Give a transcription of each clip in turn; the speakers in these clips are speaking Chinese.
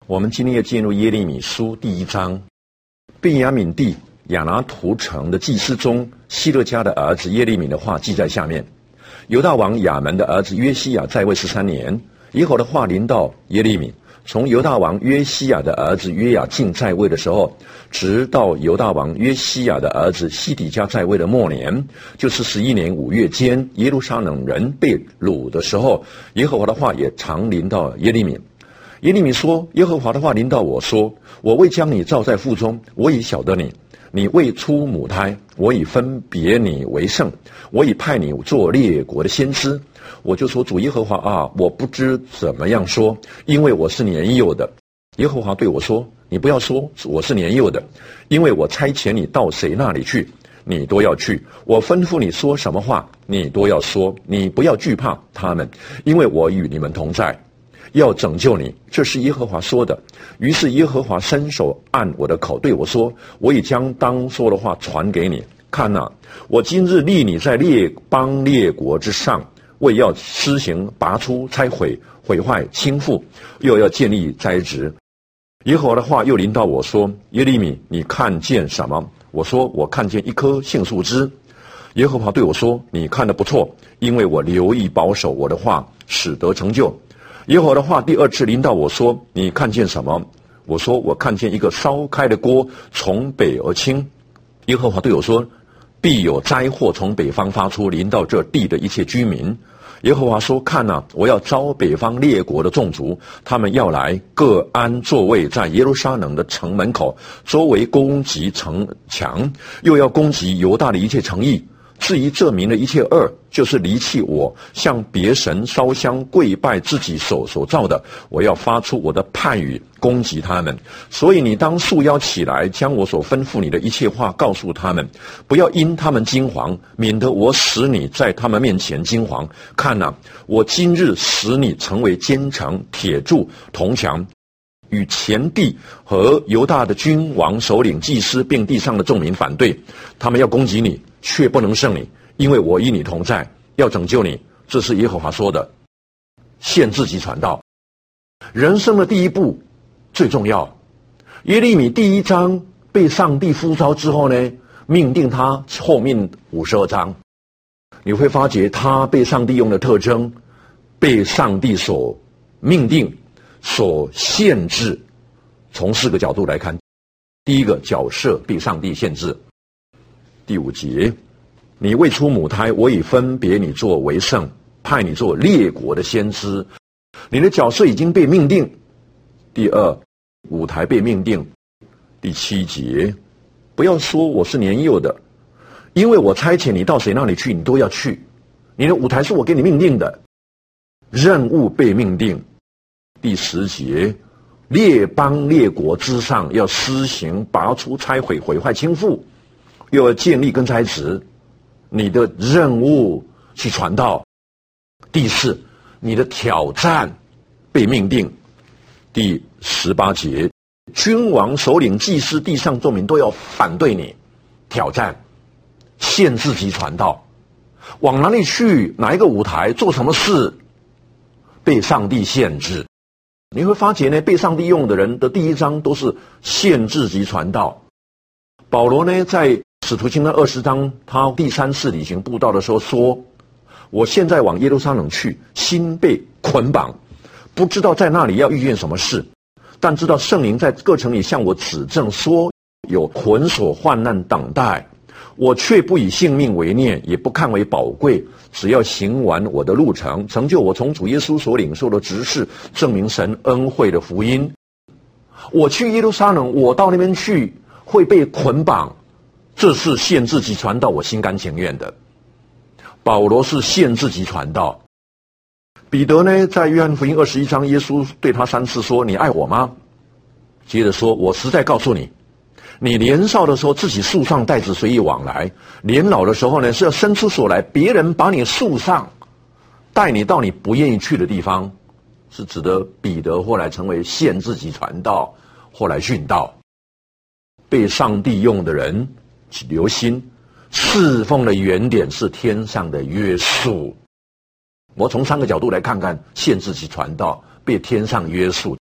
我们今天要进入耶利米书第1章。便雅悯地亚拿图城的祭司中希勒家的儿子耶利米的话记在下面。犹大王亚门的儿子约西亚在位13年，耶和华的话临到耶利米，从犹大王约西亚的儿子约雅敬在位的时候，直到犹大王约西亚的儿子西底家在位的末年，就是11年5月间，耶路撒冷人被掳的时候，耶和华的话也常临到耶利米。耶利米说，耶和华的话临到我说，我未将你造在腹中，我已晓得你，你未出母胎，我已分别你为圣，我已派你做列国的先知。我就说，主耶和华啊，我不知怎么样说，因为我是年幼的。耶和华对我说，你不要说我是年幼的，因为我差遣你到谁那里去，你都要去，我吩咐你说什么话，你都要说，你不要惧怕他们，因为我与你们同在，要拯救你，这是耶和华说的。于是耶和华伸手按我的口对我说，我已将当说的话传给你。看哪，我今日立你在列邦列国之上，为要施行拔出拆毁毁坏倾覆，又要建立栽植。耶和华的话又临到我说，耶利米，你看见什么？我说，我看见一棵杏树枝。耶和华对我说，你看得不错，因为我留意保守我的话，使得成就。耶和华的话第2次临到我说，你看见什么？我说，我看见一个烧开的锅从北而倾。耶和华对我说，必有灾祸从北方发出，临到这地的一切居民。耶和华说，看哪，我要招北方列国的众族，他们要来各安座位在耶路撒冷的城门口，周围攻击城墙，又要攻击犹大的一切城邑。至于这民的一切恶，就是离弃我，向别神烧香跪拜自己手所造的，我要发出我的判语攻击他们。所以你当束腰起来，将我所吩咐你的一切话告诉他们，不要因他们惊惶，免得我使你在他们面前惊惶。看哪，我今日使你成为坚城、铁柱、铜墙，与前地和犹大的君王、首领、祭司并地上的众民反对，他们要攻击你，却不能胜你，因为我与你同在，要拯救你。这是耶和华说的。献自己传道，人生的第一步最重要。耶利米第1章被上帝呼召之后呢，命定他后面52章，你会发觉他被上帝用的特征，被上帝所命定、所限制。从4个角度来看，第一个，角色被上帝限制。第5节，你未出母胎，我已分别你作为圣，派你做列国的先知。你的角色已经被命定。第2，舞台被命定。第7节，不要说我是年幼的，因为我差遣你到谁那里去，你都要去。你的舞台是我给你命定的，任务被命定。第10节，列邦列国之上要施行拔出拆毁毁坏倾覆，又要建立跟栽植，你的任务去传道。第4，你的挑战被命定。第18节，君王、首领、祭司、地上众民都要反对你，挑战，限制及传道，往哪里去，哪一个舞台，做什么事，被上帝限制。你会发觉呢，被上帝用的人的第1章都是限制及传道。保罗呢，在使徒行传20章，他第3次旅行布道的时候说，我现在往耶路撒冷去，心被捆绑，不知道在那里要遇见什么事，但知道圣灵在各城里向我指证说，有捆锁患难等待，我却不以性命为念，也不看为宝贵，只要行完我的路程，成就我从主耶稣所领受的职事，证明神恩惠的福音。我去耶路撒冷，我到那边去会被捆绑，这是限制及传道，我心甘情愿的。保罗是限制及传道。彼得呢，在约翰福音21章，耶稣对他3次说，你爱我吗？接着说，我实在告诉你，你年少的时候自己束上带子随意往来，年老的时候呢，是要伸出手来，别人把你束上，带你到你不愿意去的地方。是指的彼得后来成为限制及传道，后来殉道。被上帝用的人留心，侍奉的原点是天上的约束。我从3个角度来看看限制及传道，被天上约束。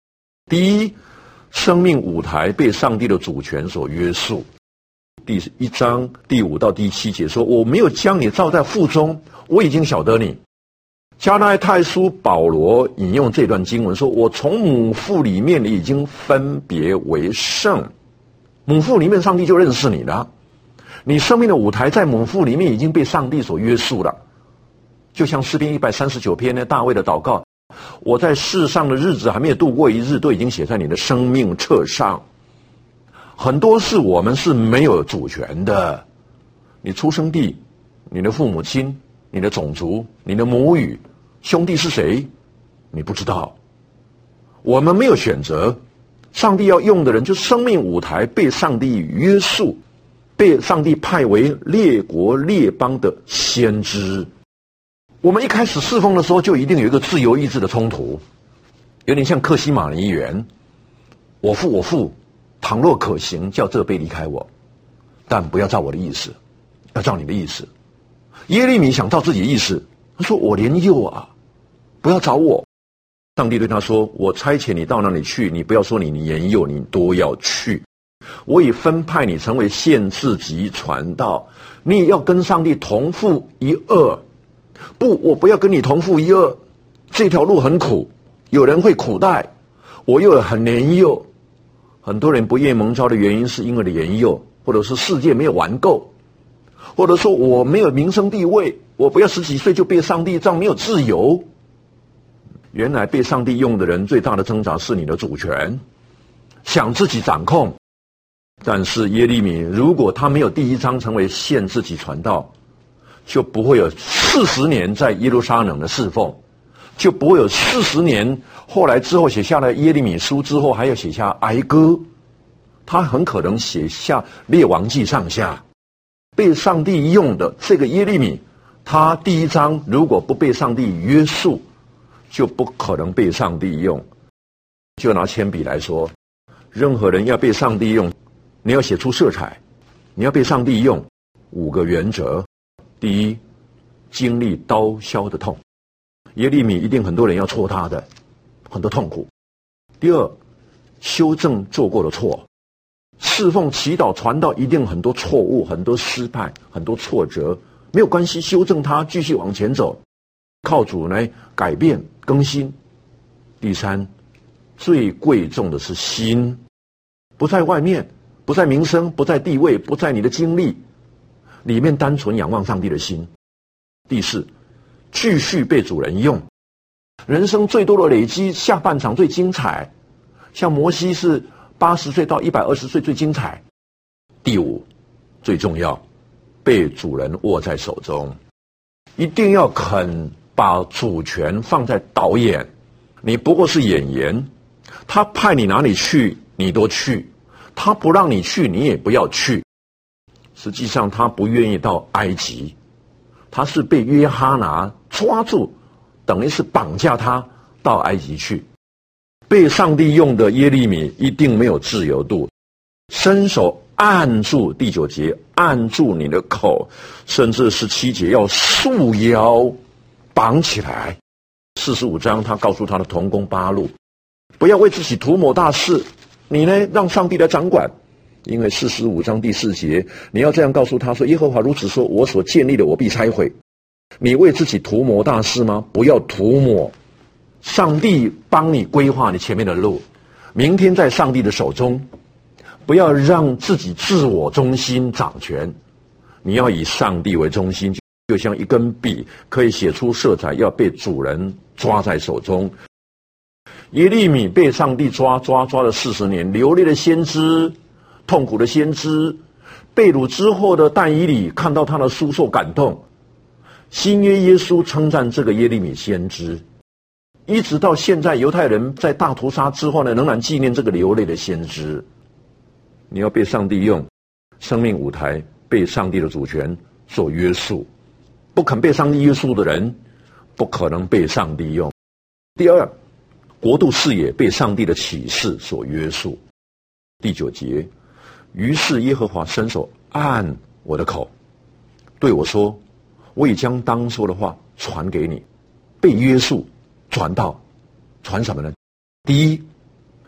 第一，生命舞台被上帝的主权所约束。第1章第5到第7节说，我没有将你造在腹中，我已经晓得你。加拉太书保罗引用这段经文说，我从母腹里面已经分别为圣。母腹里面上帝就认识你了，你生命的舞台在母腹里面已经被上帝所约束了。就像诗篇139篇呢，大卫的祷告，我在世上的日子还没有度过一日，都已经写在你的生命册上。很多事我们是没有主权的，你出生地、你的父母亲、你的种族、你的母语、兄弟是谁，你不知道。我们没有选择，上帝要用的人就是生命舞台被上帝约束，被上帝派为列国列邦的先知。我们一开始侍奉的时候就一定有一个自由意志的冲突，有点像客西马尼园，我父，倘若可行，叫这杯离开我，但不要照我的意思，要照你的意思。耶利米想照自己的意思，他说我年幼啊，不要找我。上帝对他说，我差遣你到哪里去，你不要说你年幼，你都要去。我已分派你成为献字及传道，你也要跟上帝同负一轭。不，我不要跟你同负一轭，这条路很苦，有人会苦待，我又很年幼。很多人不愿蒙召的原因是因为年幼，或者是世界没有玩够，或者说我没有名声地位，我不要10几岁就被上帝，这样没有自由。原来被上帝用的人最大的挣扎是你的主权，想自己掌控。但是耶利米如果他没有第1章成为献自己传道，就不会有40年在耶路撒冷的侍奉，就不会有40年后来之后写下了耶利米书之后还要写下哀歌，他很可能写下列王记上下。被上帝用的这个耶利米，他第1章如果不被上帝约束，就不可能被上帝用。就拿铅笔来说，任何人要被上帝用，你要写出色彩，你要被上帝用5个原则。第一，经历刀削的痛，耶利米一定很多人要戳他的，很多痛苦。第二，修正做过的错，侍奉、祈祷、传道一定很多错误，很多失败，很多挫折，没有关系，修正它，继续往前走，靠主来改变更新。第三，最贵重的是心，不在外面，不在名声，不在地位，不在你的经历，里面单纯仰望上帝的心。第四，继续被主人用，人生最多的累积，下半场最精彩，像摩西是80岁到120岁最精彩。第五，最重要，被主人握在手中，一定要肯把主权放在导演，你不过是演员，他派你哪里去你都去，他不让你去你也不要去。实际上他不愿意到埃及，他是被约哈拿抓住，等于是绑架他到埃及去。被上帝用的耶利米一定没有自由度，伸手按住第9节，按住你的口，甚至17节要束腰绑起来。45章他告诉他的同工巴录，不要为自己图谋大事，你呢让上帝来掌管。因为45章第4节，你要这样告诉他说，耶和华如此说，我所建立的我必拆毁。你为自己图谋大事吗？不要图谋，上帝帮你规划你前面的路，明天在上帝的手中，不要让自己自我中心掌权，你要以上帝为中心，就像一根笔可以写出色彩，要被主人抓在手中。耶利米被上帝抓了40年，流泪的先知，痛苦的先知，被掳之后的但以理看到他的书受感动，新约耶稣称赞这个耶利米先知，一直到现在犹太人在大屠杀之后呢，仍然纪念这个流泪的先知。你要被上帝用，生命舞台被上帝的主权所约束，不肯被上帝约束的人不可能被上帝用。第二，国度视野被上帝的启示所约束。第9节，于是耶和华伸手按我的口，对我说，我已将当说的话传给你。被约束传道，传什么呢？第一，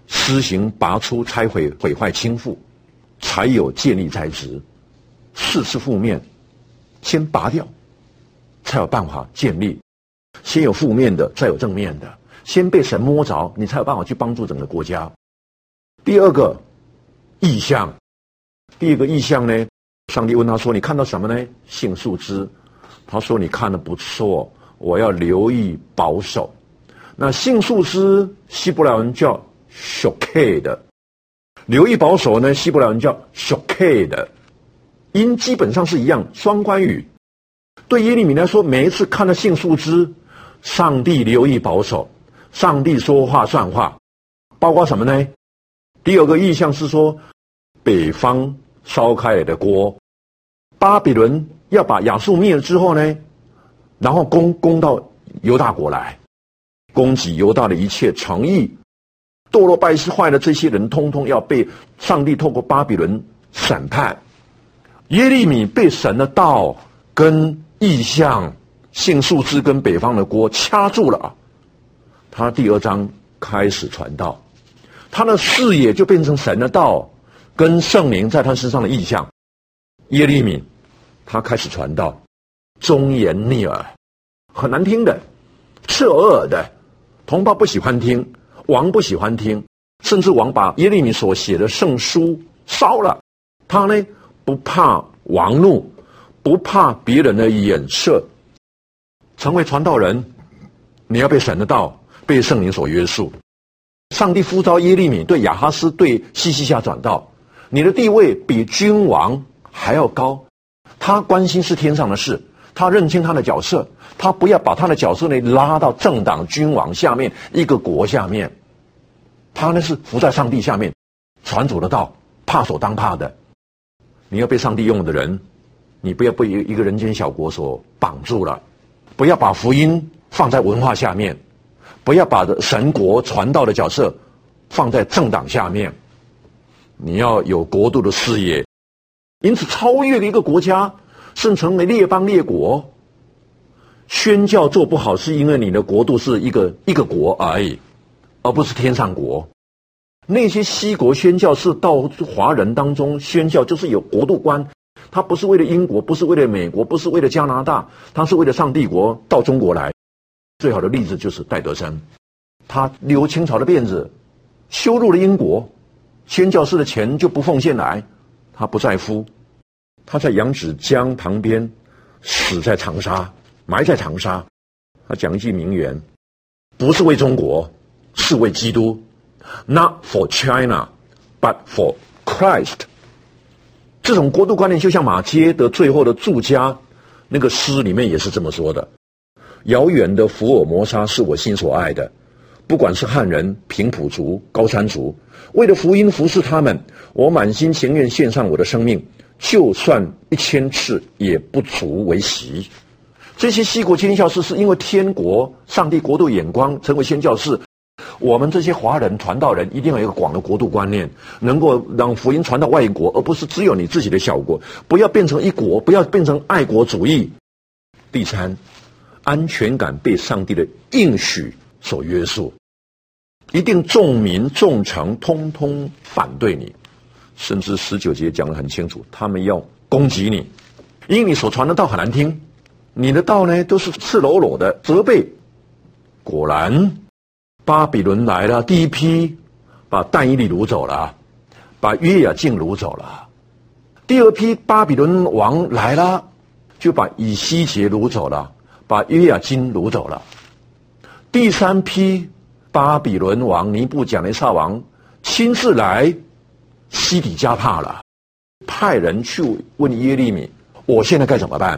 施行拔出、拆毁、毁坏、倾覆，才有建立在职。4次负面，先拔掉，才有办法建立。先有负面的，再有正面的。先被神摸着，你才有办法去帮助整个国家。第二个异象，第一个异象呢，上帝问他说：“你看到什么呢？”杏树枝。他说：“你看得不错，我要留意保守。”那杏树枝希伯来文叫 shoked， 留意保守呢，希伯来文叫 shoked， 音基本上是一样，双关语。对耶利米来说，每一次看到杏树枝，上帝留意保守，上帝说话算话，包括什么呢？第二个意象是说，北方烧开来的锅，巴比伦要把亚述灭了之后呢，然后攻到犹大国来，攻击犹大的一切诚意，堕落败坏的这些人，通通要被上帝透过巴比伦审判。耶利米被神的道跟异象、杏树枝跟北方的锅掐住了，他第2章开始传道，他的视野就变成神的道跟圣灵在他身上的异象。耶利米他开始传道，忠言逆耳，很难听的，刺耳的，同胞不喜欢听，王不喜欢听，甚至王把耶利米所写的圣书烧了。他呢，不怕王怒，不怕别人的眼色。成为传道人，你要被神的道、被圣灵所约束。上帝呼召耶利米对亚哈斯、对西西家转道，你的地位比君王还要高。他关心是天上的事，他认清他的角色，他不要把他的角色呢拉到政党君王下面，一个国下面。他呢是服在上帝下面，传主的道，怕所当怕的。你要被上帝用的人，你不要被一个人间小国所绑住了，不要把福音放在文化下面，不要把神国传道的角色放在政党下面。你要有国度的视野，因此超越了一个国家，甚至成为列邦列国。宣教做不好，是因为你的国度是一个国而已，而不是天上国。那些西国宣教是到华人当中宣教，就是有国度观，他不是为了英国，不是为了美国，不是为了加拿大，他是为了上帝国到中国来。最好的例子就是戴德生，他留清朝的辫子，羞辱了英国，宣教士的钱就不奉献来，他不在乎。他在扬子江旁边死在长沙，埋在长沙。他讲一句名言：不是为中国，是为基督。Not for China, but for Christ。 这种国度观念就像马偕的最后的住家那个诗里面也是这么说的：遥远的福尔摩沙是我心所爱的，不管是汉人、平埔族、高山族，为了福音服侍他们，我满心情愿献上我的生命，就算1000次也不足为奇。这些西国宣教士是因为天国、上帝国度眼光成为宣教士。我们这些华人传道人一定要有一个广的国度观念，能够让福音传到外国，而不是只有你自己的小国，不要变成一国，不要变成爱国主义。第3，安全感被上帝的应许所约束，一定众民众城通通反对你，甚至19节讲得很清楚，他们要攻击你，因为你所传的道很难听，你的道呢都是赤裸裸的责备。果然巴比伦来了，第一批把但以理掳走了，把约雅敬掳走了。第2批巴比伦王来了，就把以西结掳走了，把约雅金掳走了。第3批巴比伦王尼布甲尼撒王亲自来，西底家怕了，派人去问耶利米：我现在该怎么办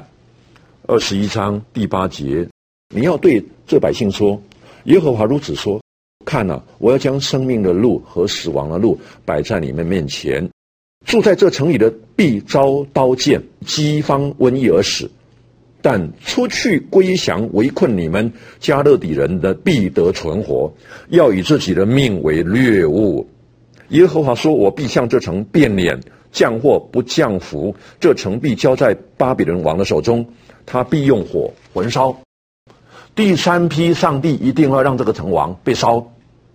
？21章第8节，你要对这百姓说，耶和华如此说：看啊，我要将生命的路和死亡的路摆在你们面前，住在这城里的必遭刀剑、饥荒、瘟疫而死，但出去归降围困你们加勒底人的必得存活，要以自己的命为掠物。耶和华说：我必向这城变脸，降祸不降福，这城必交在巴比伦王的手中，他必用火焚烧。第3批上帝一定要让这个城王被烧，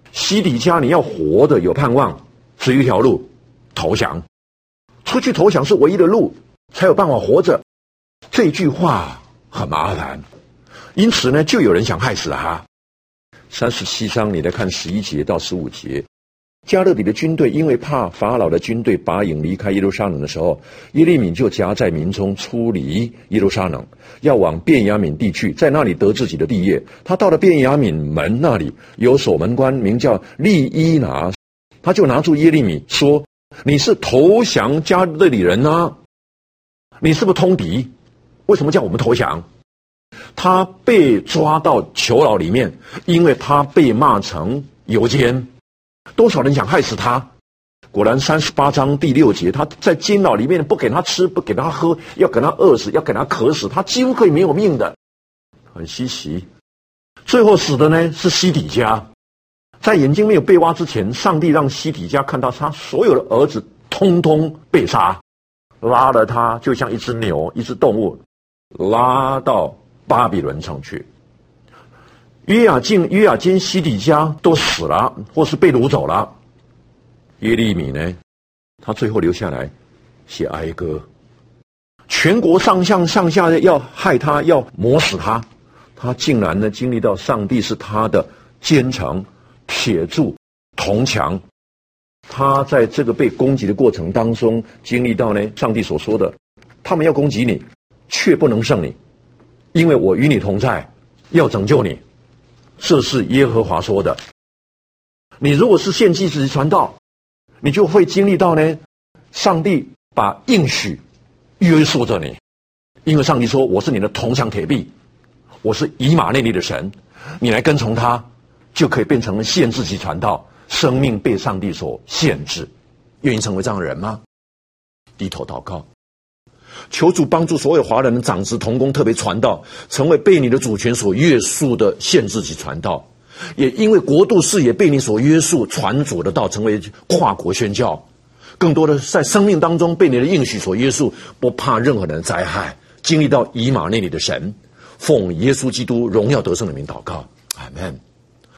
西底家你要活的有盼望，只有一条路，投降。出去投降是唯一的路，才有办法活着。这句话很麻烦，因此呢，就有人想害死他。37章你来看11节到15节，加勒底的军队因为怕法老的军队拔营离开耶路撒冷的时候，耶利米就夹在民中出离耶路撒冷，要往便雅悯地去，在那里得自己的地业。他到了便雅悯门那里，有守门官名叫利伊拿，他就拿住耶利米说：你是投降加勒底人啊？你是不是通敌？为什么叫我们投降？他被抓到囚牢里面，因为他被骂成犹奸。多少人想害死他？果然38章第6节，他在监牢里面不给他吃，不给他喝，要给他饿死，要给他渴死，他几乎可以没有命的。很稀奇。最后死的呢是西底家。在眼睛没有被挖之前，上帝让西底家看到他所有的儿子通通被杀，拉了他就像一只牛，一只动物，拉到巴比伦城去。约雅敬、约雅斤、西底家都死了，或是被掳走了。耶利米呢，他最后留下来写哀歌，全国上下要害他，要磨死他，他竟然呢经历到上帝是他的坚城、铁柱、铜墙。他在这个被攻击的过程当中，经历到呢上帝所说的，他们要攻击你，却不能胜你，因为我与你同在，要拯救你。这是耶和华说的。你如果是献祭子传道，你就会经历到呢，上帝把应许约束着你，因为上帝说我是你的铜墙铁壁，我是以马内利的神，你来跟从他，就可以变成献自己传道，生命被上帝所限制。愿意成为这样的人吗？低头祷告，求主帮助所有华人的长子同工，特别传道，成为被你的主权所约束的限制及传道，也因为国度视野被你所约束，传主的道，成为跨国宣教。更多的在生命当中被你的应许所约束，不怕任何人的灾害，经历到以马内利的神。奉耶稣基督荣耀得胜的名祷告，阿们。